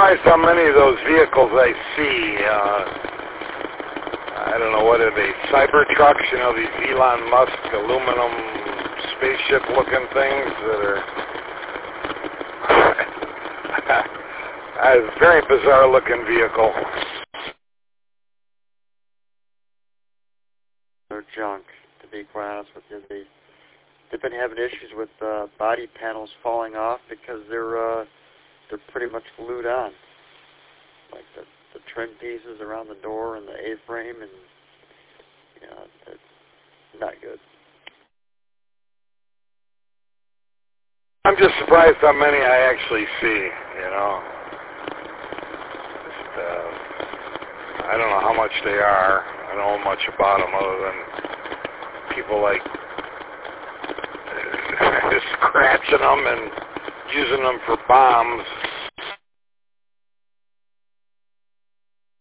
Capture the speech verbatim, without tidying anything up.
surprised how many of those vehicles I see. Uh, I don't know, what are they, Cybertrucks, you know, these Elon Musk aluminum spaceship-looking things that are a very bizarre-looking vehicle. They're junk, to be quite honest with you. They, they've been having issues with uh, body panels falling off because they're uh, they're pretty much glued on, like the the trim pieces around the door and the A-frame, and you know, it's not good. I'm just surprised how many I actually see, you know. Just, uh, I don't know how much they are. I don't know much about them other than people like scratching them and using them for bombs.